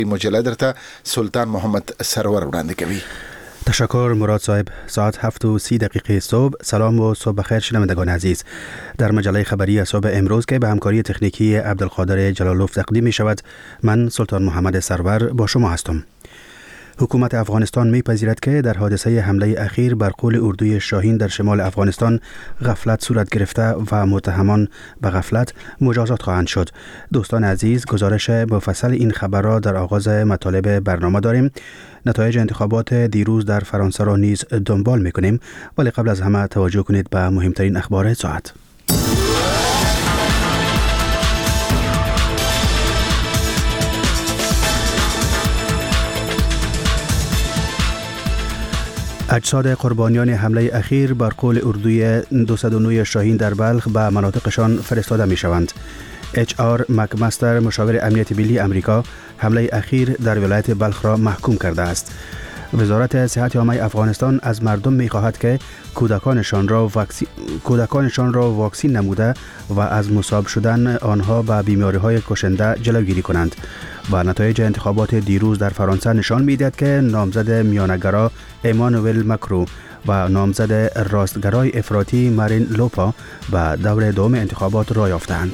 مجله درته سلطان محمد سرور وړاندې کوي. تشکر مراد صاحب. ساعت 7:30 صبح. سلام و صبح بخیر شنوندگان عزیز. در مجله خبری صبح امروز که به همکاری تکنیکی عبدالقادر جلالوف تقدیم می شود، من سلطان محمد سرور با شما هستم. حکومت افغانستان می‌پذیرد که در حادثه حمله اخیر بر قول اردوی شاهین در شمال افغانستان غفلت صورت گرفته و متهمان به غفلت مجازات خواهند شد. دوستان عزیز، گزارش مفصل این خبر را در آغاز مطالب برنامه داریم. نتایج انتخابات دیروز در فرانسه را نیز دنبال می‌کنیم، ولی قبل از همه توجه کنید به مهمترین اخبار ساعت. اجساد قربانیان حمله اخیر بر قول اردوی 209 شاهین در بلخ به مناطقشان فرستاده می شوند. HR مکمستر، مشاور امنیت ملی امریکا، حمله اخیر در ولایت بلخ را محکوم کرده است. وزارت صحت عامه افغانستان از مردم می خواهد که کودکانشان را واکسین نموده و از مصاب شدن آنها به بیماری‌های کشنده جلوگیری کنند. و نتایج انتخابات دیروز در فرانسه نشان می‌دهد که نامزد میانه‌گرا ایمانوئل ماکرون و نامزد راستگرای افراطی مارین لوپا به دور دوم انتخابات راه یافتند.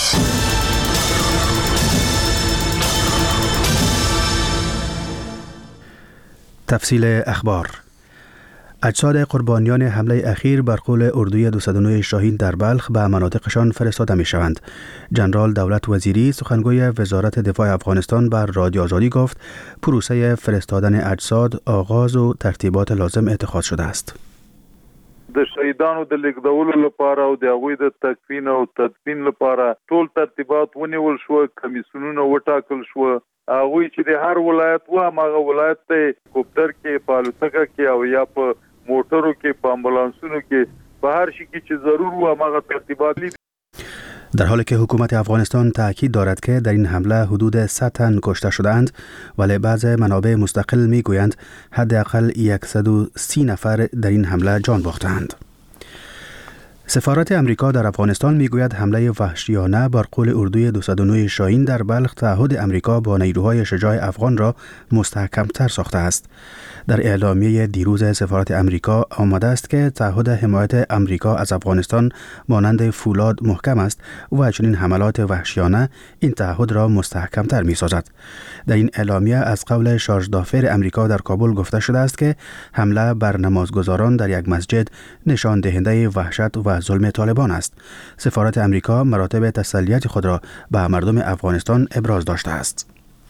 تفصیل اخبار. اجساد قربانیان حمله اخیر بر قول اردوی 209 شاهین در بلخ به مناطقشان فرستاده می شوند. جنرال دولت وزیری، سخنگوی وزارت دفاع افغانستان، بر رادیو آزادی گفت پروسه فرستادن اجساد آغاز و ترتیبات لازم اتخاذ شده است. د شهیدانو د لیږدولو لپاره او د هغوی د تکفین او تدفین لپاره ټول ترتیبات ونیول شو، کمیسیونونه وټاکل شو. هغوی چې د هر ولایت و هغه ولایت ته کوپټر کې، په الوتکه کې او یا په موټرو کې، په امبولانسونو کې، په هر شي کې چې ضرور و هغه ترتیبات لیدل. در حالی که حکومت افغانستان تاکید دارد که در این حمله حدود 100 تن کشته شدند، ولی بعض منابع مستقل میگویند حداقل 130 نفر در این حمله جان باختند. سفارت امریکا در افغانستان میگوید حمله وحشیانه بر قول اردوی 209 شاهین در بلخ تعهد امریکا با نیروهای شجاع افغان را مستحکم‌تر ساخته است. در اعلامیه دیروز سفارت امریکا آمده است که تعهد حمایت امریکا از افغانستان مانند فولاد محکم است و چنین حملات وحشیانه این تعهد را مستحکم‌تر می‌سازد. در این اعلامیه از قول شارژ دافر امریکا در کابل گفته شده است که حمله بر نمازگزاران در یک مسجد نشان دهنده وحشت و ظلم طالبان است. سفارت امریکا مراتب تسلیت خود را به مردم افغانستان ابراز داشته است.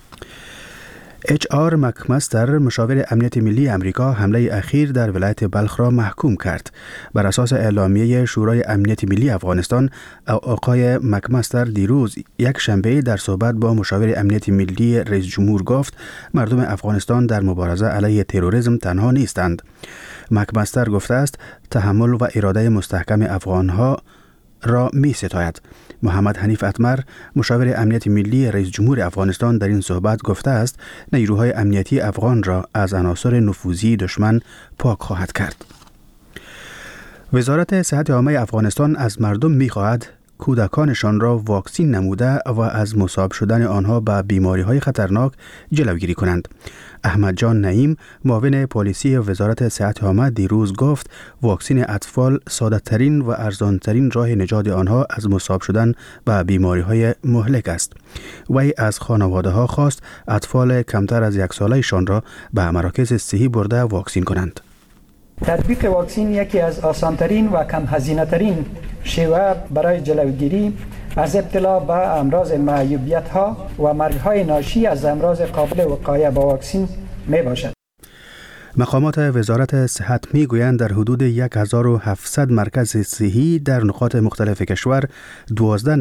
HR مکمستر، مشاور امنیت ملی امریکا، حمله اخیر در ولایت بلخ را محکوم کرد. بر اساس اعلامیه شورای امنیت ملی افغانستان، آقای مکمستر دیروز یک شنبه در صحبت با مشاور امنیت ملی رئیس جمهور گفت مردم افغانستان در مبارزه علیه تروریسم تنها نیستند. مکمستر گفته است تحمل و اراده مستحکم افغانها را می ستاید. محمد حنیف اتمر، مشاور امنیت ملی رئیس جمهور افغانستان، در این صحبت گفته است نیروهای امنیتی افغان را از عناصر نفوذی دشمن پاک خواهد کرد. وزارت صحت عامه افغانستان از مردم می خواهد کودکانشان را واکسین نموده و از مصاب شدن آنها به بیماری‌های خطرناک جلوگیری کنند. احمد جان نعیم، معاون پلیسی وزارت صحت عامه، دیروز گفت واکسین اطفال ساده‌ترین و ارزان‌ترین راه نجات آنها از مصاب شدن به بیماری‌های مهلک است. وی از خانواده‌ها خواست اطفال کمتر از 1 ساله‌شان را به مراکز صحی برده واکسین کنند. تطبیق واکسین یکی از آسان‌ترین و کم هزینه‌ترین شیوه برای جلوگیری از ابتلا به امراض معیوبیت‌ها و مرگ‌های ناشی از امراض قابل وقایه با واکسین میباشد. مقامات وزارت صحت میگویند در حدود 1700 مرکز صحی در نقاط مختلف کشور 12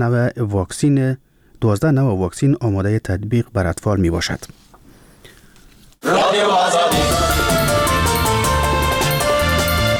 نوع واکسین آماده تطبیق بر اطفال میباشد.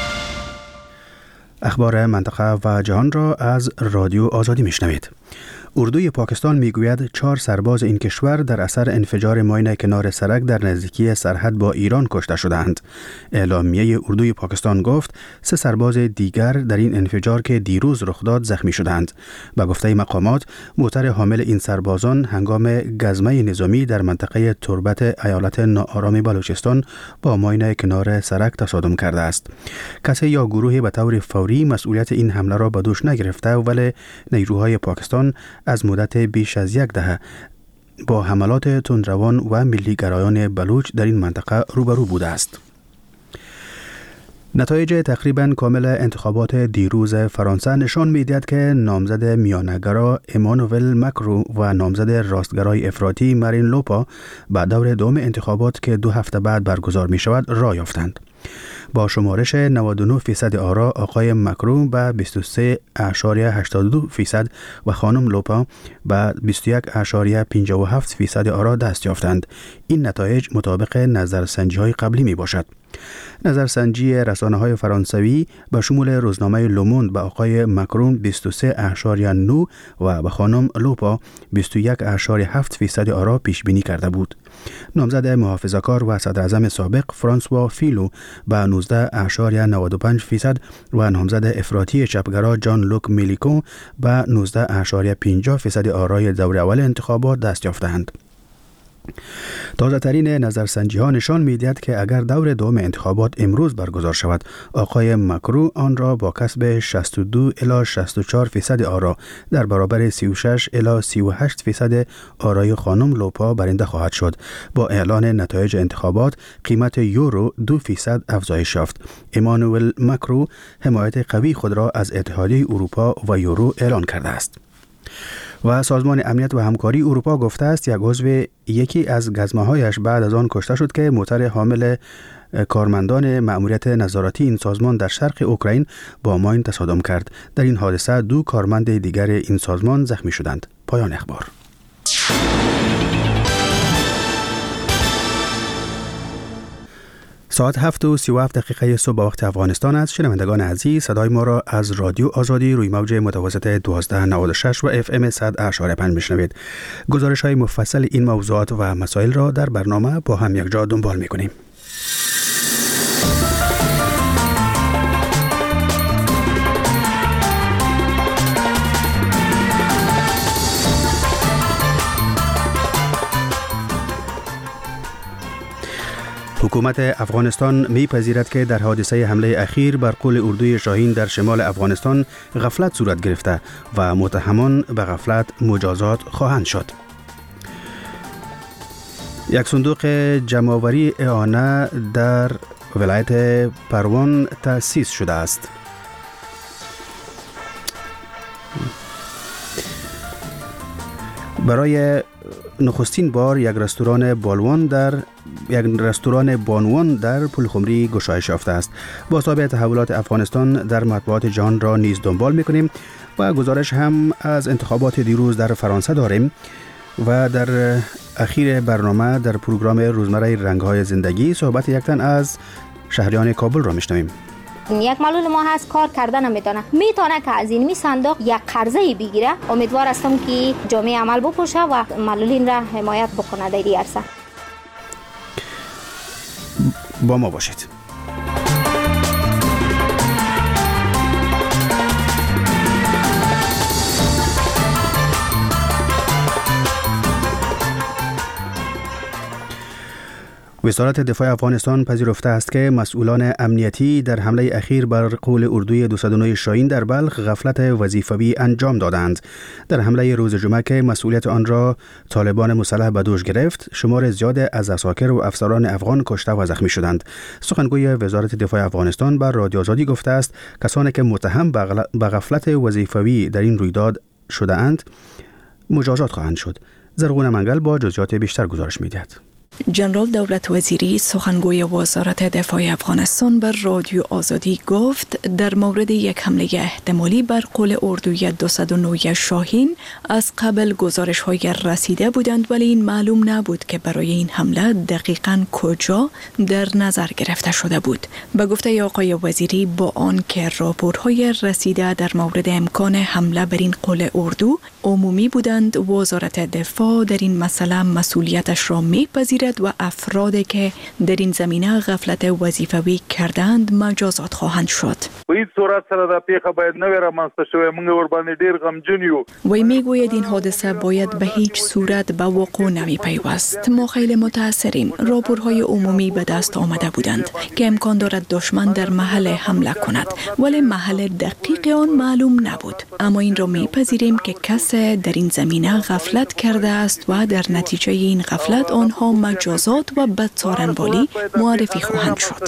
اخبار منطقه و جهان را از رادیو آزادی میشنوید. اردوی پاکستان میگوید 4 سرباز این کشور در اثر انفجار ماین کنار سرک در نزدیکی سرحد با ایران کشته شدند. اعلامیه اردوی پاکستان گفت 3 سرباز دیگر در این انفجار که دیروز رخ داد زخمی شدند. به گفته مقامات موتر حامل این سربازان هنگام گزمه نظامی در منطقه تربت ایالت ناآرام بلوچستان با ماین کنار سرک تصادم کرده است. کسی یا گروهی به طور فوری مسئولیت این حمله را به دوش نگرفته، ولی نیروهای پاکستان از مدت بیش از 1 دهه با حملات تندروان و ملی‌گرایان بلوچ در این منطقه روبرو بوده است. نتایج تقریباً کامل انتخابات دیروز فرانسه نشان می‌دهد که نامزد میانه‌گرا امانوئل ماکرون و نامزد راستگرای افراطی مارین لوپا به دور دوم انتخابات که 2 هفته بعد برگزار می‌شود راه یافتند. با شمارش 99% آرا آقای ماکرون به 23.82% و خانم لوپا به 21.57% آرا دست یافتند. این نتایج مطابق نظرسنجی‌های قبلی می باشد. نظرسنجی رسانه‌های فرانسوی به شمول روزنامه لوموند به آقای ماکرون 23.9 و به خانم لوپا 21.7% آرا پیش بینی کرده بود. نامزد محافظه‌کار و صدر اعظم سابق فرانسوا فیلو به 19.95% و نامزد افراطی چپگرا جان لوک میلیکو به 19.50% آرای دور اول انتخابات دست یافتند. تازه ترین نظرسنجی ها نشان می‌دهد که اگر دور دوم انتخابات امروز برگزار شود، آقای ماکرون آن را با کسب 62 الی 64% آرا در برابر 36 الی 38% آرای خانم لوپا برنده خواهد شد. با اعلان نتایج انتخابات قیمت یورو 2% افزایش یافت. امانوئل ماکرون حمایت قوی خود را از اتحادیه اروپا و یورو اعلان کرده است. و سازمان امنیت و همکاری اروپا گفته است یک عضو یکی از گزمه‌هایش بعد از آن کشته شد که موتر حامل کارمندان مأموریت نظارتی این سازمان در شرق اوکراین با ماین تصادم کرد. در این حادثه 2 کارمند دیگر این سازمان زخمی شدند. پایان اخبار. ساعت 7:37 صبح به وقت افغانستان است. شنوندگان عزیز، صدای ما را از رادیو آزادی روی موج متوسط 1296 و FM 100.5 میشنوید. گزارش های مفصل این موضوعات و مسائل را در برنامه با هم یک جا دنبال میکنیم. حکومت افغانستان می‌پذیرد که در حادثه حمله اخیر بر قول اردوی شاهین در شمال افغانستان غفلت صورت گرفته و متهمان به غفلت مجازات خواهند شد. یک صندوق جمع‌آوری اعانه در ولایت پروان تأسیس شده است. برای نخستین بار یک رستوران بانوان در پلخمری گشایش یافته است. با تابع تحولات افغانستان در مطبوعات جهان را نیز دنبال می‌کنیم و گزارش هم از انتخابات دیروز در فرانسه داریم و در اخیر برنامه در پروگرام روزمره رنگ‌های زندگی صحبت یک تن از شهریان کابل را می‌شنویم. یک معلول ما هست کار کردن نمیتونه که از این صندوق یک قرضه بگیره. امیدوار هستم که جامعه عمل بپوشه و معلولین را حمایت بکنه در این عرصه. با ما باشید. وزارت دفاع افغانستان پذیرفته است که مسئولان امنیتی در حمله اخیر بر قول اردوی 209 شاهین در بلخ غفلت وظیفوی انجام دادند. در حمله روز جمعه که مسئولیت آن را طالبان مسلح به دوش گرفت، شمار زیاد از عساکر و افسران افغان کشته و زخمی شدند. سخنگوی وزارت دفاع افغانستان بر رادیو آزادی گفته است کسانی که متهم به غفلت وظیفوی در این رویداد شده اند مجازات خواهند شد. زرغون منگل با جزئیات بیشتر گزارش می‌دهد. جنرال دولت وزیری سخنگوی وزارت دفاع افغانستان بر رادیو آزادی گفت در مورد یک حمله احتمالی بر قول اردوی 209 شاهین از قبل گزارش‌های رسیده بودند، ولی این معلوم نبود که برای این حمله دقیقاً کجا در نظر گرفته شده بود. به گفته آقای وزیری با آنکه راپورهای رسیده در مورد امکان حمله بر این قول اردو عمومی بودند، وزارت دفاع در این مسئله مسئولیتش را می‌پذیرد و افرادی که در این زمینه غفلت وظیفوی کردند مجازات خواهند شد. په هیڅ صورت سره دا پیښه باید نه رامنځته شوی. موږ ور باندې ډیر غمجن یو. وی میگوید این حادثه باید به هیچ صورت به وقوع نمی پیوست. ما خیلی متأثریم. راپورهای عمومی به دست آمده بودند که امکان دارد دشمن در محل حمله کند، ولی محل دقیق آن معلوم نبود. اما این را میپذیریم که کسی در این زمینه غفلت کرده است و در نتیجه این غفلت آنها مجازات و بدسارنوالی معرفی خواهند شد.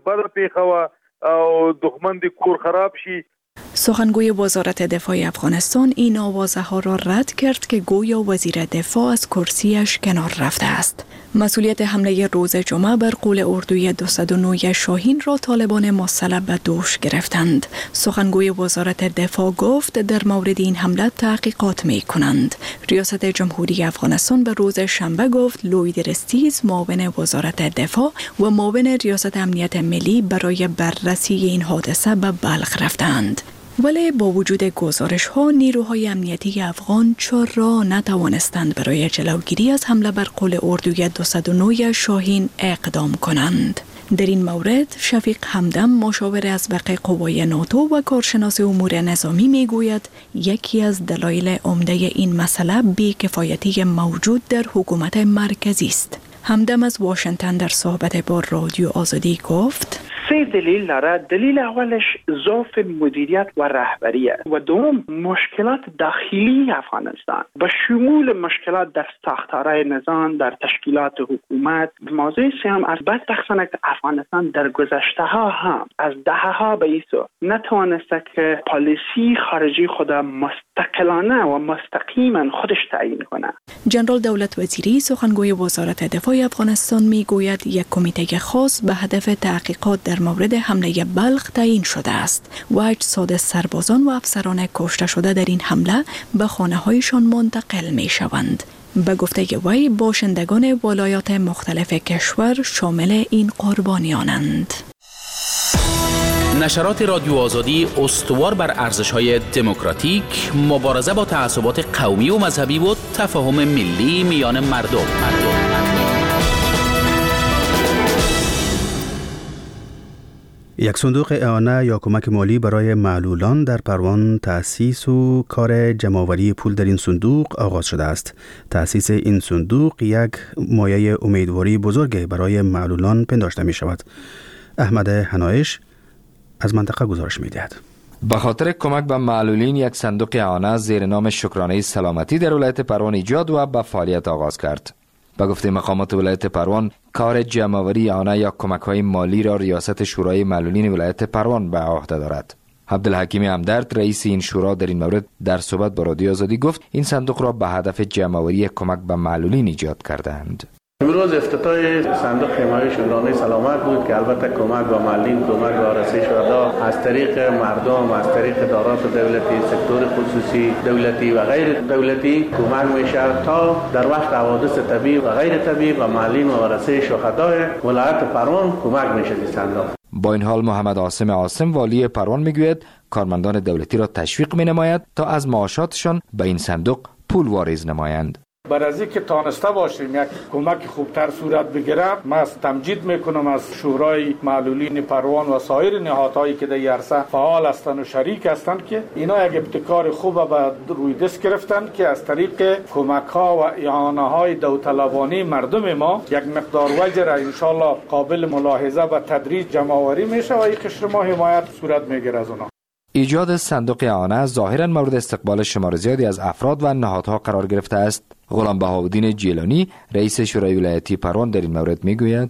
سخنگوی وزارت دفاع افغانستان این آوازه ها را رد کرد که گویا وزیر دفاع از کرسیش کنار رفته است. مسئولیت حمله روز جمعه بر قول اردوی 209 شاهین را طالبان مسلح به دوش گرفتند. سخنگوی وزارت دفاع گفت در مورد این حمله تحقیقات می کنند. ریاست جمهوری افغانستان به روز شنبه گفت لوید رستیز معاون وزارت دفاع و معاون ریاست امنیت ملی برای بررسی این حادثه به بلخ رفتند. ولی با وجود گزارش ها نیروهای امنیتی افغان چرا نتوانستند برای جلوگیری از حمله بر قول اردوی 209 شاهین اقدام کنند؟ در این مورد شفیق همدم مشاور اسبق قوای ناتو و کارشناس امور نظامی میگوید یکی از دلایل عمده این مسئله بی‌کفایتی موجود در حکومت مرکزی است. همدم از واشنگتن در صحبت با رادیو آزادی گفت: 3 دلیل داره. دلیل اولش ضعف مدیریت و رهبری است و دوم مشکلات داخلی افغانستان به شمول مشکلات در ساختارهای نظام، در تشکیلات حکومت. موضوع سوم از بدبختانه که افغانستان در گذشته ها هم از دهه‌ها به ایسو نتوانسته که پالیسی خارجی خود مستقلانه و مستقیما خودش تعیین کنه. جنرال دولت وزیری سخنگوی وزارت دفاع افغانستان میگوید یک کمیته خاص به هدف تحقیقات در مورد حمله بلخ تعیین شده است و اجساد سربازان و افسران کشته شده در این حمله به خانه‌هایشان منتقل می‌شوند. به گفته وی باشندگان ولایات مختلف کشور شامل این قربانیانند. نشرات رادیو آزادی استوار بر ارزش‌های دموکراتیک، مبارزه با تعصبات قومی و مذهبی و تفاهم ملی میان مردم. یک صندوق اعانه یا کمک مالی برای معلولان در پروان تأسیس و کار جمع‌آوری پول در این صندوق آغاز شده است. تأسیس این صندوق یک مایه امیدواری بزرگ برای معلولان پنداشته می شود. احمد حنایش از منطقه گزارش می دهد. به خاطر کمک به معلولین یک صندوق اعانه زیر نام شکرانه سلامتی در ولایت پروان ایجاد و به فعالیت آغاز کرد. به گفته مقامات ولایت پروان، کار جمع‌آوری اعانه یا کمک‌های مالی را ریاست شورای معلولین ولایت پروان به عهده دارد. عبدالحکیم همدرد رئیس این شورا در این مورد در صحبت با رادیو آزادی گفت این صندوق را به هدف جمع‌آوری کمک به معلولین ایجاد کردند. امروز افتتاح صندوق حمایت شکرانه سلامت بود که البته کمک به معلولین، کمک به آرایش شهدا از طریق مردم، از طریق ادارات دولتی، سکتور خصوصی، دولتی و غیر دولتی کمک میشه تا در وقت حوادث طبیعی و غیر طبیعی و معلولین و آرایش شهدای ولایت پروان کمک میشه این صندوق. با این حال محمد عاصم والی پروان میگوید کارمندان دولتی را تشویق مینماید تا از معاشاتشان به این صندوق پول واریز نمایند. برای از اینکه تانسته باشیم یک کمک خوبتر صورت بگیره، من تمجید میکنم از شورای معلولین پروان و سایر نهادهایی که در عرصه فعال هستند و شریک هستند که اینا یک ابتکار خوب به روی دست گرفتند که از طریق کمک ها و اعانه های داوطلبانه مردم ما یک مقدار وجه را ان شاء الله قابل ملاحظه و تدریج جمع‌آوری میشه و این قشر ما حمایت صورت میگیره از اونها. ایجاد صندوق اعانه ظاهراً مورد استقبال شمار زیادی از افراد و نهادها قرار گرفته است. غلام بهاءالدین جیلانی رئیس شورای ولایتی پروان در این مورد میگوید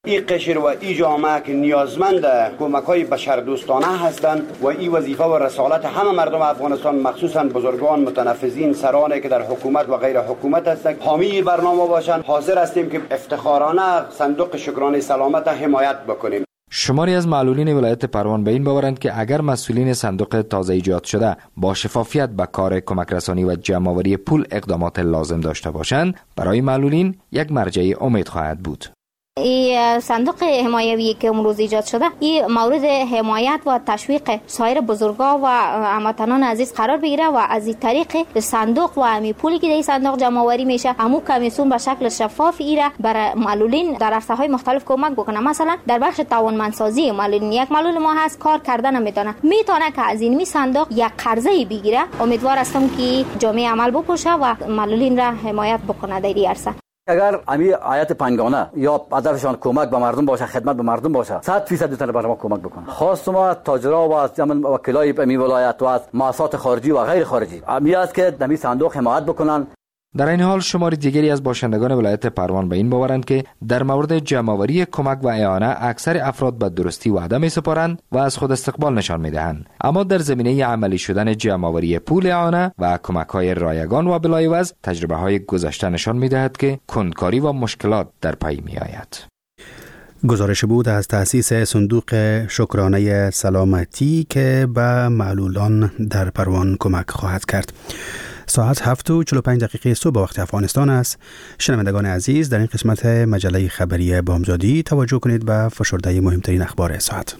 این قشر و این جامعه که نیازمند کمک‌های بشردوستانه هستند و این وظیفه و رسالت همه مردم افغانستان، مخصوصا بزرگان متنفذین، سرانی که در حکومت و غیر حکومت هستند، حامی برنامه باشند. حاضر هستیم که افتخارانه صندوق شکرانه سلامت حمایت بکنیم. شماری از معلولین ولایت پروان به این باورند که اگر مسئولین صندوق تازه ایجاد شده با شفافیت به کار کمک رسانی و جمع‌آوری پول اقدامات لازم داشته باشند، برای معلولین یک مرجع امید خواهد بود. این صندوق حمایوی که امروز ایجاد شده، این مورد حمایت و تشویق سایر بزرگا و هموطنان عزیز قرار بگیره و از این طریق صندوق و همی پولی که در این صندوق جمع آوری میشه، همو کمیسیون به شکل شفاف ایره برای معلولین در عرصه‌های مختلف کمک بکنه. مثلا در بخش توانمندسازی معلولین، یک معلول ما هست کار کردن نمیتونه که از این صندوق یک قرضه بگیره. امیدوار هستم که جامعه عمل بپوشه و معلولین را حمایت بکنه در این عرصه. اگر امی آیت پنجگانه یا هدفشان کمک به مردم باشه، خدمت به مردم باشه، 100% میتونه برای ما کمک بکنه. خاص ما تاجرها و از وکلای امی ولایت و از مؤسسات خارجی و غیر خارجی امی است که در این صندوق حمایت بکنن. در این حال شماری دیگری از باشندگان ولایت پروان به این باورند که در مورد جمع‌آوری کمک و اعانه اکثر افراد به درستی وعده می‌سپارند و از خود استقبال نشان می‌دهند، اما در زمینه عملی شدن جمع‌آوری پول اعانه و کمک‌های رایگان و بلایوز تجربه‌های گذشته نشان می‌دهد که کندکاری و مشکلات در پی می‌آید. گزارش بود از تأسیس صندوق شکرانه سلامتی که به معلولان در پروان کمک خواهد کرد. ساعت 7:45 صبح وقت افغانستان است. شنوندگان عزیز، در این قسمت مجله خبری بامدادی توجه کنید به فشرده مهمترین اخبار ساعت.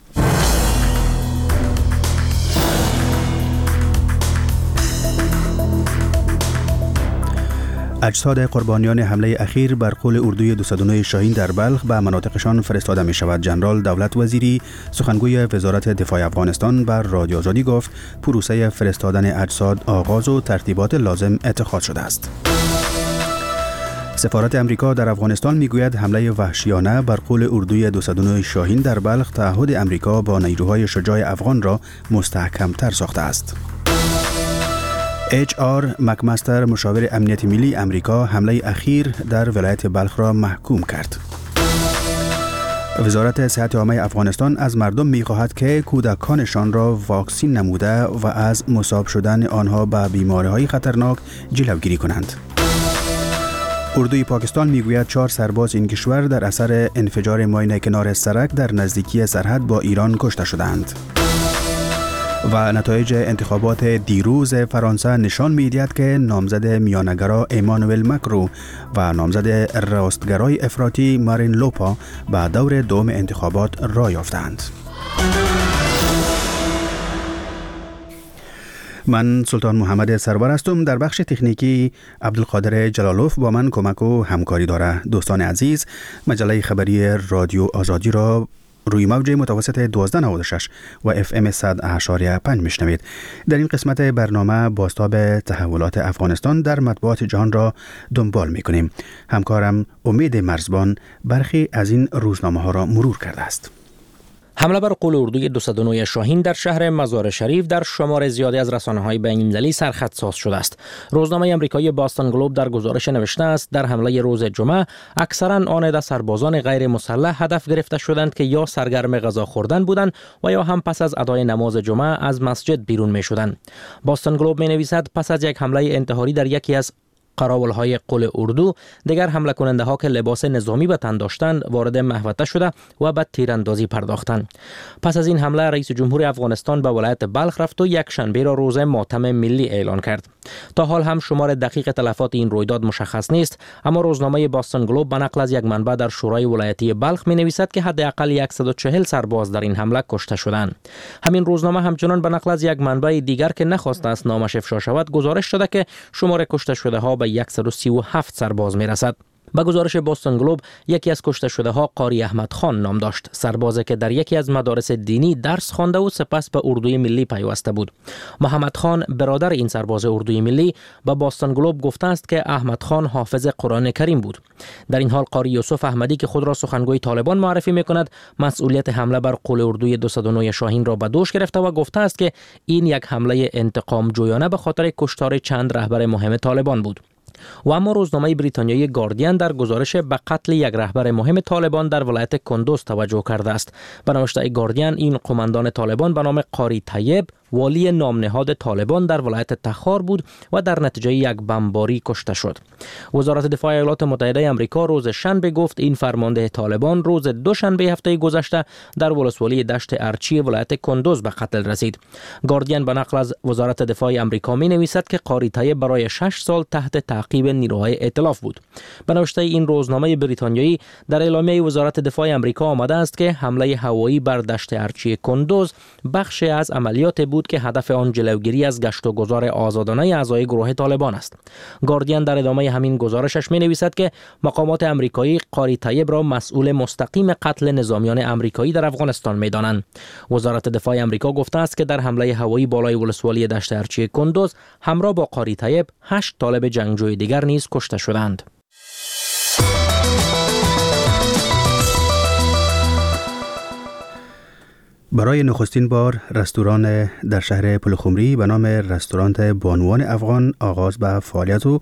اجساد قربانیان حمله اخیر بر قول اردوی 209 شاهین در بلخ به مناطقشان فرستاده می شود. جنرال دولت وزیری سخنگوی وزارت دفاع افغانستان بر رادیو آزادی گفت پروسه فرستادن اجساد آغاز و ترتیبات لازم اتخاذ شده است. سفارت امریکا در افغانستان میگوید حمله وحشیانه بر قول اردوی 209 شاهین در بلخ تعهد امریکا با نیروهای شجاع افغان را مستحکم‌تر ساخته است. HR مکمستر مشاور امنیت ملی امریکا حمله اخیر در ولایت بلخ را محکوم کرد. وزارت صحت عامه افغانستان از مردم می‌خواهد که کودکانشان را واکسین نموده و از مصاب شدن آنها به بیماری‌های خطرناک جلوگیری کنند. اردوی پاکستان میگوید 4 سرباز این کشور در اثر انفجار ماین کنار سرک در نزدیکی سرحد با ایران کشته شدند. و نتایج انتخابات دیروز فرانسه نشان می‌دهد که نامزد میانه‌گرا ایمانوئل ماکرون و نامزد راستگرای افراطی مارین لوپا به دور دوم انتخابات راه یافتند. من سلطان محمد سرور هستم. در بخش تکنیکی عبدالقادر جلالوف با من کمک و همکاری داره. دوستان عزیز، مجله خبری رادیو آزادی را روی موج متوسط 1296 و FM 100.5 میشنوید. در این قسمت برنامه بازتاب تحولات افغانستان در مطبوعات جهان را دنبال میکنیم. همکارم امید مرزبان برخی از این روزنامه ها را مرور کرده است. حمله بر قول اردوی 209 شاهین در شهر مزار شریف در شمار زیادی از رسانه‌های بین‌المللی سرخط ساز شده است. روزنامه آمریکایی باستون گلوب در گزارش نوشته است در حمله روز جمعه اکثرا آنده سربازان غیر مسلح هدف گرفته شدند که یا سرگرم غذا خوردن بودند و یا هم پس از ادای نماز جمعه از مسجد بیرون می‌شدند. باستون گلوب می‌نویسد پس از یک حمله انتحاری در یکی از قراولهای قول اردو، دیگر حمله کننده ها که لباس نظامی به تن داشتند وارد محوطه شده و به تیراندازی پرداختند. پس از این حمله رئیس جمهور افغانستان به ولایت بلخ رفت و یک شنبه را روز ماتم ملی اعلان کرد. تا حال هم شمار دقیق تلفات این رویداد مشخص نیست، اما روزنامه باستون گلوب به نقل از یک منبع در شورای ولایتی بلخ می‌نویسد که حداقل 140 سرباز در این حمله کشته شدند. همین روزنامه همچنان به نقل از یک منبع دیگر که نخواسته است نامش افشا شود گزارش داده که شمار کشته شده ها به 137 سرباز میرسد. با گزارش باستون گلوب یکی از کشته شده ها قاری احمد خان نام داشت، سربازی که در یکی از مدارس دینی درس خوانده و سپس به اردوی ملی پیوسته بود. محمد خان برادر این سرباز اردوی ملی با باستون گلوب گفته است که احمد خان حافظ قرآن کریم بود. در این حال قاری یوسف احمدی که خود را سخنگوی طالبان معرفی می‌کند مسئولیت حمله بر قول اردوی 209 شاهین را به دوش گرفته و گفته است که این یک حمله انتقام جویانه به خاطر کشتار چند رهبر مهم طالبان بود. و اما روزنامه بریتانیایی گاردین در گزارش به قتل یک رهبر مهم طالبان در ولایت کندوز توجه کرده است. به نوشته گاردین، این قماندان طالبان به نام قاری طیب والی نامنهاد طالبان در ولایت تخار بود و در نتیجه یک بمباری کشته شد. وزارت دفاع ایالات متحده آمریکا روز شنبه گفت این فرمانده طالبان روز دوشنبه هفته گذشته در ولسوالی دشت ارچی ولایت کندوز به قتل رسید. گاردین به نقل از وزارت دفاع آمریکا می نویسد که قاری طیب برای 6 سال تحت تعقیب نیروهای ائتلاف بود. به نوشته این روزنامه بریتانیایی، در اعلامیه وزارت دفاع آمریکا آمده است که حمله هوایی بر دشت ارچی کندوز بخشی از عملیات بود که هدف آن جلوگیری از گشت و گذار آزادانه اعضای گروه طالبان است. گاردین در ادامه همین گزارشش می نویسد که مقامات آمریکایی قاری طیب را مسئول مستقیم قتل نظامیان آمریکایی در افغانستان می دانند. وزارت دفاع آمریکا گفته است که در حمله هوایی بالای ولسوالی دشت ارچی کندوز همراه با قاری طیب 8 طالب جنگجوی دیگر نیز کشته شدند. برای نخستین بار رستوران در شهر پلخمری به نام رستوران بانوان افغان آغاز به فعالیت و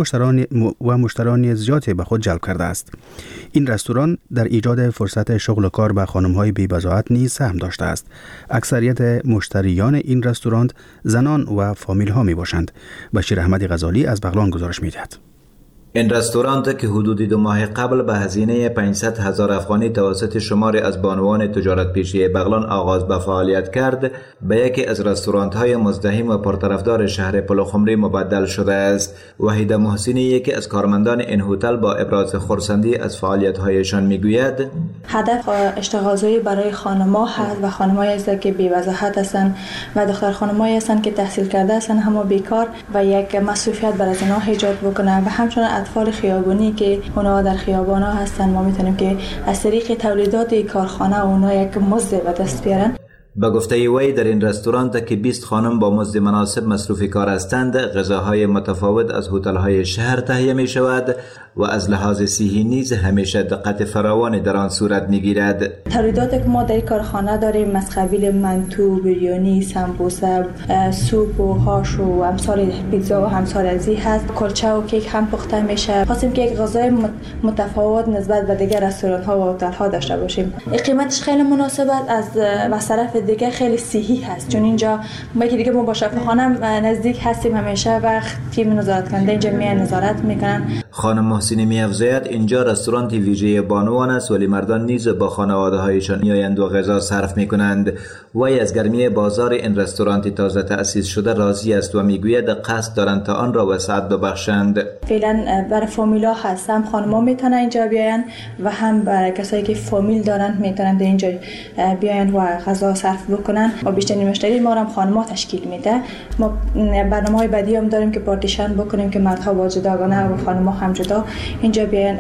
مشتران زیادی به خود جلب کرده است. این رستوران در ایجاد فرصت شغل و کار به خانم‌های بی‌بضاعت نیز سهم داشته است. اکثریت مشتریان این رستوران زنان و فامیل‌ها میباشند. بشیر احمدی غزالی از بغلان گزارش می‌دهد. این رستوران که حدود 2 ماه قبل به هزینه 500,000 افغانی توسط شماری از بانوان تجارت پیشی بغلان آغاز به فعالیت کرد، به یکی از رستوران‌های مزدحم و پرطرفدار شهر پلخمری مبدل شده است. وحیده محسنی، یکی از کارمندان این هتل، با ابراز خرسندی از فعالیت‌هایشان میگوید: هدف اشتغالزایی برای خانم‌ها هست و خانم‌هایی هستند که بی‌وضاحت هستند و دختر خانم‌هایی هستند که تحصیل کرده هستند اما بیکار و یک مسئولیت برای آنها ایجاد بکنه و همچنین اطفال خیابانی که اونها در خیابان‌ها هستن. ما میتونیم که از طریق تولیدات کارخانه اونها یک مزد به دست بیارن. به گفته وی، در این رستوران که 20 خانم با مزد مناسب مصروف کار هستند، غذاهای متفاوت از هتل‌های شهر تهیه می شود و از لحاظ صحی نیز همیشه دقت فراوانی در آن صورت میگیرد. تولیداتی که ما در کارخانه داریم از قبیل منتو، بریانی، سمبوسه، سوپ و هاش و امثال پیتزا و همسال ازی هست. کلچه و کیک هم پخته میشه. خواستیم که یک غذای متفاوت نسبت به دیگر رستوران‌ها و هتل‌ها داشته باشیم. قیمتش خیلی مناسب است، از طرف دیگه خیلی صحی هست، چون اینجا ما که دیگه ما با شفاخانه نزدیک هستیم، همیشه وقت تیم نظارت کننده اینجا میان نظارت میکنن. خانم محسنی می‌افزاید اینجا رستوران ویژه بانوان است، ولی مردان نیز با خانواده‌هایشان میآیند و غذا صرف میکنند. وی از گرمی بازار این رستوران تازه تأسیس شده راضی است و میگوید قصد دارند تا آن را وسعت ببخشند. فعلا برای فامیلا هست، هم خانم‌ها میتونن اینجا بیاین و هم برای کسایی که فامیل دارن میتونن در اینجا بیاین و غذا صرف بکنن و بیشترین مشتری ما هم خانم‌ها تشکیل میده. ما برنامه‌های بعدی هم داریم که پارتیشن بکنیم که مردها با جداگانه و خانم‌ها هم جدا اینجا بیاین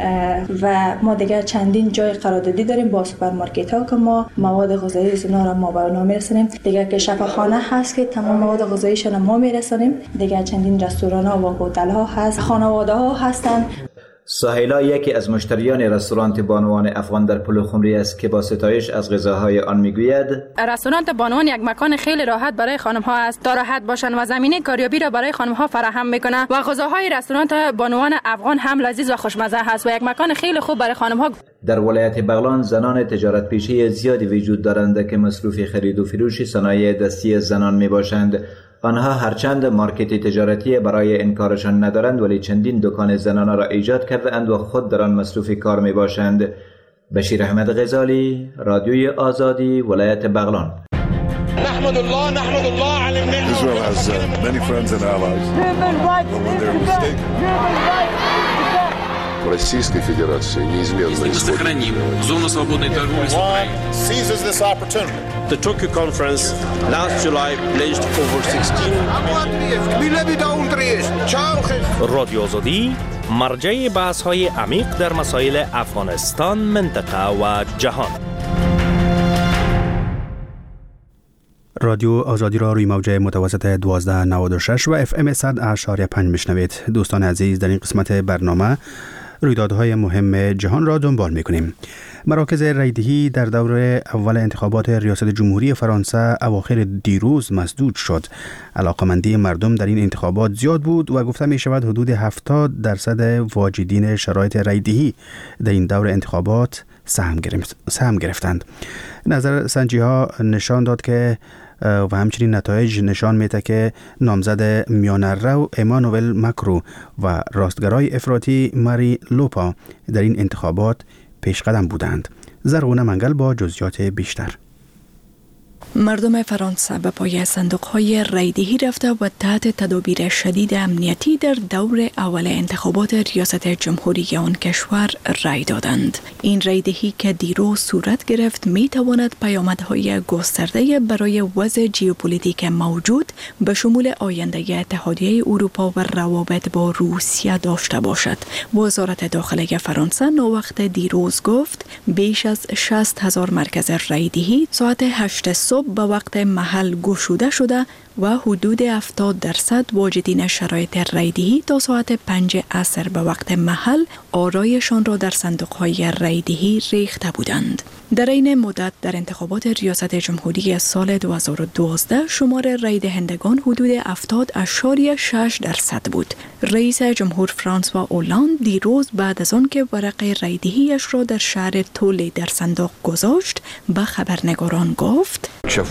و ما دیگه چندین جای قراردادی داریم با سوپرمارکت‌ها که ما مواد غذایی از اونها را ما به اونها میرسونیم. دیگه که شفاخانه هست که تمام مواد غذاییشون ما میرسونیم. دیگه چندین رستوران‌ها و هتل‌ها هست، خانواده‌ها هستن. سهیلا یکی از مشتریان رستوران بانوان افغان در پلخمری است که با ستایش از غذاهای آن میگوید: رستوران بانوان یک مکان خیلی راحت برای خانم‌ها است تا راحت باشند و زمینه کاریابی را برای خانم‌ها فراهم میکنه و غذاهای رستوران بانوان افغان هم لذیذ و خوشمزه است و یک مکان خیلی خوب برای خانم‌ها. در ولایت بغلان زنان تجارت پیشه زیادی وجود دارند که مصروف خرید و فروش صنایع دستی زنان میباشند. آنها هرچند مارکت تجارتی برای این کارشان ندارند، ولی چندین دکان زنانه را ایجاد کرده اند و خود در آن مصروف کار می باشند. بشیر احمد غزالی، رادیوی آزادی، ولایت بغلان. نحمد الله على النعمة. Israel has many friends and allies. When they're mistaken. Российской Федерации неизменно сохраним зону свободной торговли с Украиной. Seizes this opportunity. The Tokyo conference last July pledged over 16 رادیو آزادی مرجع بحث‌های عمیق در مسائل افغانستان، منطقه و جهان. رادیو آزادی را روی موج متوسط 1296 و FM 100.5 میشنوید. دوستان عزیز، در این قسمت برنامه رویدادهای مهم جهان را دنبال می‌کنیم. مراکز رایدهی در دور اول انتخابات ریاست جمهوری فرانسه اواخر دیروز مسدود شد. علاقمندی مردم در این انتخابات زیاد بود و گفته می شود حدود 70% واجدین شرایط رایدهی در این دور انتخابات سهم گرفتند. نظر سنجی ها نشان داد که و همچنین نتایج نشان میده که نامزد میانه‌رو امانوئل ماکرون و راستگرای افراطی ماری لوپا در این انتخابات پیش قدم بودند. زرغونه منگل با جزئیات بیشتر. مردم فرانسه به پای صندوق‌های رایدهی رفته و تحت تدابیر شدید امنیتی در دور اول انتخابات ریاست جمهوری آن کشور رای دادند. این رایدهی که دیروز صورت گرفت می تواند پیامدهای گسترده برای وضع ژئوپلیتیک موجود به شمول آینده اتحادیه اروپا و روابط با روسیه داشته باشد. وزارت داخله فرانسه نووقت دیروز گفت بیش از 60,000 مرکز رایدهی ساعت 8 صبح به وقت محل گشوده شده و حدود 70% واجدین شرایط رایدهی تا ساعت 5 عصر به وقت محل آرایشان را در صندوق‌های رایدهی ریخته بودند. در این مدت در انتخابات ریاست جمهوری سال 2012 شمار رای دهندگان حدود 70.6% بود. رئیس جمهور فرانسوا اولاند دیروز بعد از آن که ورق رایدهیش را در شهر تولی در صندوق گذاشت به خبرنگاران گفت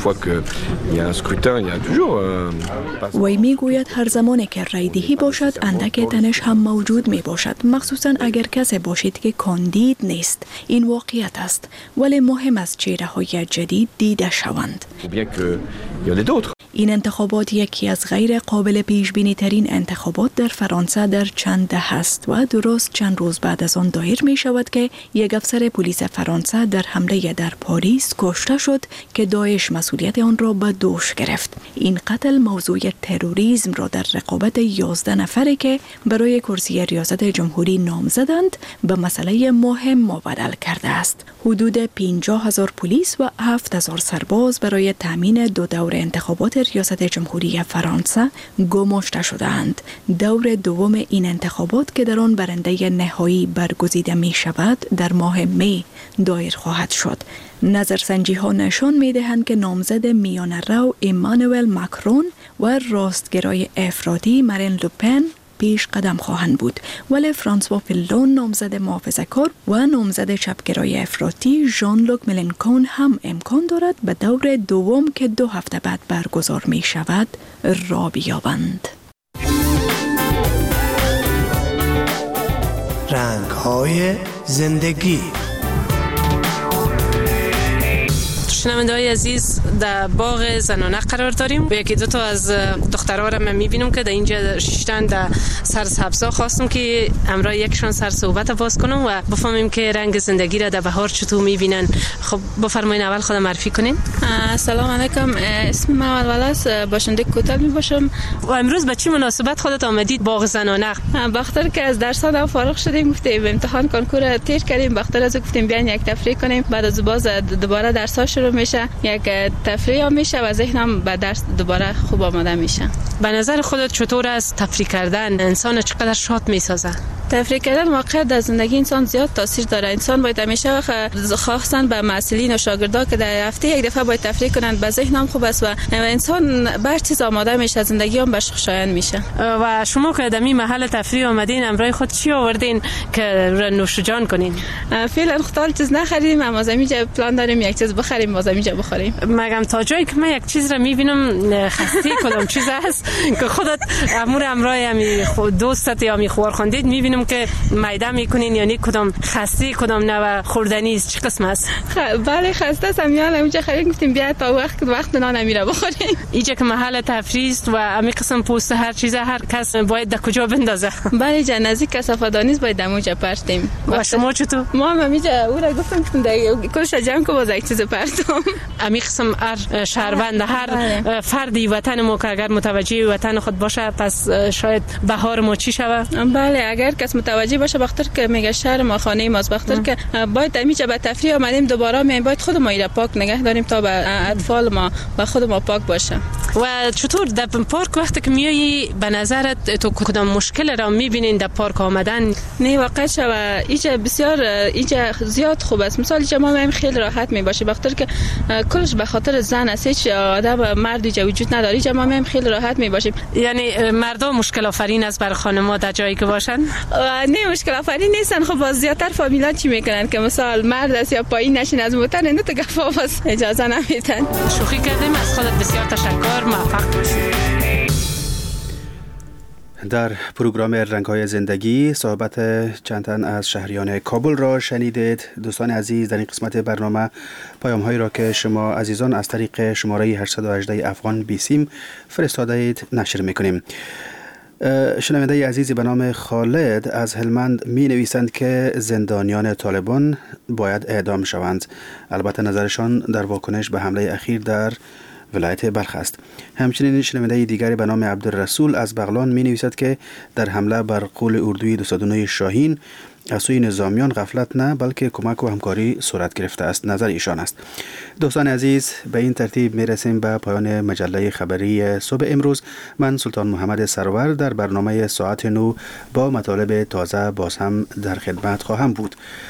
وی میگوید هر زمانی که رایدهی باشد اندک تنش هم موجود می باشد، مخصوصا اگر کسی باشید که کاندید نیست. این واقعیت است، ولی مهم است چهره های جدید دیده شوند. این انتخابات یکی از غیر قابل پیش بینی ترین انتخابات در فرانسه در چند دهه است و درست چند روز بعد از آن دایر می شود که یک افسر پلیس فرانسه در حمله در پاریس کشته شد که داعش مسئولیت آن را به دوش گرفت. این قتل موضوع تروریسم را در رقابت 11 نفری که برای کرسی ریاست جمهوری نامزدند به مسئله مهم مبدل کرده است. حدود 50,000 پلیس و 7,000 سرباز برای تامین دو دور انتخابات ریاست جمهوری فرانسه گماشته شدند. دور دوم این انتخابات که در آن برنده نهایی برگزیده می شود در ماه می دایر خواهد شد. نظرسنجی ها نشان می دهند که نامزد میانه‌رو امانوئل ماکرون و راستگرای افراطی مارین لوپن پیش قدم خواهند بود، ولی فرانسوا فیلون نامزد محافظه‌کار و نامزد چپگرای افراطی ژان لوک ملنکون هم امکان دارد به دور دوم که 2 هفته بعد برگزار می شود را بیابند. رنگ‌های زندگی. شنونده‌های عزیز، در باغ زنانه قرار داریم. یکی دو تا از دخترها را من می‌بینم که در اینجا شیشتن در سرسبزا. خواستم که امرای یکشون سر صحبت باز کنم و بفهمیم که رنگ زندگی را در بهار چطور می‌بینن. خب بفرمایید اول خودم معرفی کنین. سلام علیکم، اسم من ولس باشنده کوتل میباشم. و امروز به چه مناسبت خودت آمدید باغ زنانه؟ بخاطر که از درس‌ها فارغ شدیم، گفتیم امتحان کنکور تیر کردیم، بخاطر از گفتیم بیاین یک تفریح کنیم. بعد از باز دوباره درس‌ها شروع میشه، یک تفریح میشه و ذهنم به درس دوباره خوب آماده میشه. به نظر خودت چطور است تفریح کردن انسان چقدر شاد میسازه؟ تفریح کردن واقعا در زندگی انسان زیاد تاثیر داره. انسان باید همیشه خاصن به معلمین و شاگردا که در هفته یک دفعه باید تفریح کنند، به ذهنم خوب است و انسان بر چیز آماده میشه، زندگی هم بهش خوشایند میشه. و شما که در این محل تفریح آمدین امرای خود چی آوردین که نوش جان کنین؟ فعلا خودال چیز نخریدیم، اما زمینجا پلان داریم یک چیز بخریم، ما زمینجا بخوریم. مگم تا جایی که من یک چیز را میبینم خسته کدام چیز است که خودت امور امرای همی دوستت یا می خور خوندید میبینم که میده میکنین، یعنی کدام خسته کدام نوع خوردنی است، چه قسم است؟ بله خسته است، میان اونجا خرید گفتیم بیا تا وقت نان نمیره بخوریم. اینجا که محل تفریح است و امی قسم پوست هر چیز هر کس باید در کجا بندازه؟ بله جا نزدیک کثافه‌دانی باید اونجا پرتیم. و شما چطور؟ ما هم اینجا او را گفتم کلش جمع کو باز یک چیز پرتم. امی قسم هر شهروند هر فردی وطن ما که اگر متوجه وطن خود باشه پس شاید بهار ما چی شود؟ بله اگر کس متوجه باشه بخاطر که میگه شهر ما خانه ماست، بخاطر که باید اینجا به تفریح آمدیم دوباره باید خود ما ایرا پاک نگه داریم تا به اطفال ما و خود ما پاک باشه. و چطور در پارک وقتی که میایی به نظرت تو کدام مشکل را میبینین در پارک آمدن؟ نه واقعا شما اینجا بسیار اینجا زیاد خوب است. مثلا اینجا ما خیلی راحت میباشیم بخاطر که کلش به خاطر زن است، هیچ آدم مرد اینجا وجود نداره. اینجا ما خیلی راحت میباشیم. یعنی مردم مشکل آفرین است برای خانم‌ها در جایی که باشن؟ نه مشکل آفرین نیستن. خب باز زیادتر فامیلا چی میکنن که مثلا مرد است یا پایین نشین از موتر نه تو گفا باز اجازه نمیدن. شوخی کردیم. از خودت بسیار تشکر. موفق باشی. در پروگرام رنگ‌های زندگی صحبت چند تن از شهریان کابل را شنیدید. دوستان عزیز، در این قسمت برنامه پیام‌هایی را که شما عزیزان از طریق شماره 818 افغان بیسیم فرستاده اید نشر می‌کنیم. شنونده عزیزی به نام خالد از هلمند می نویسند که زندانیان طالبان باید اعدام شوند. البته نظرشان در واکنش به حمله اخیر در ولایت بلخ است. همچنین شنونده دیگری به نام عبدالرسول از بغلان می نویسد که در حمله بر قول اردوی 209 شاهین از سوی نظامیان غفلت نه بلکه کمک و همکاری صورت گرفته است. نظر ایشان است. دوستان عزیز، به این ترتیب می رسیم به پایان مجله خبری صبح امروز. من سلطان محمد سرور در برنامه ساعت 9 با مطالب تازه باز هم در خدمت خواهم بود.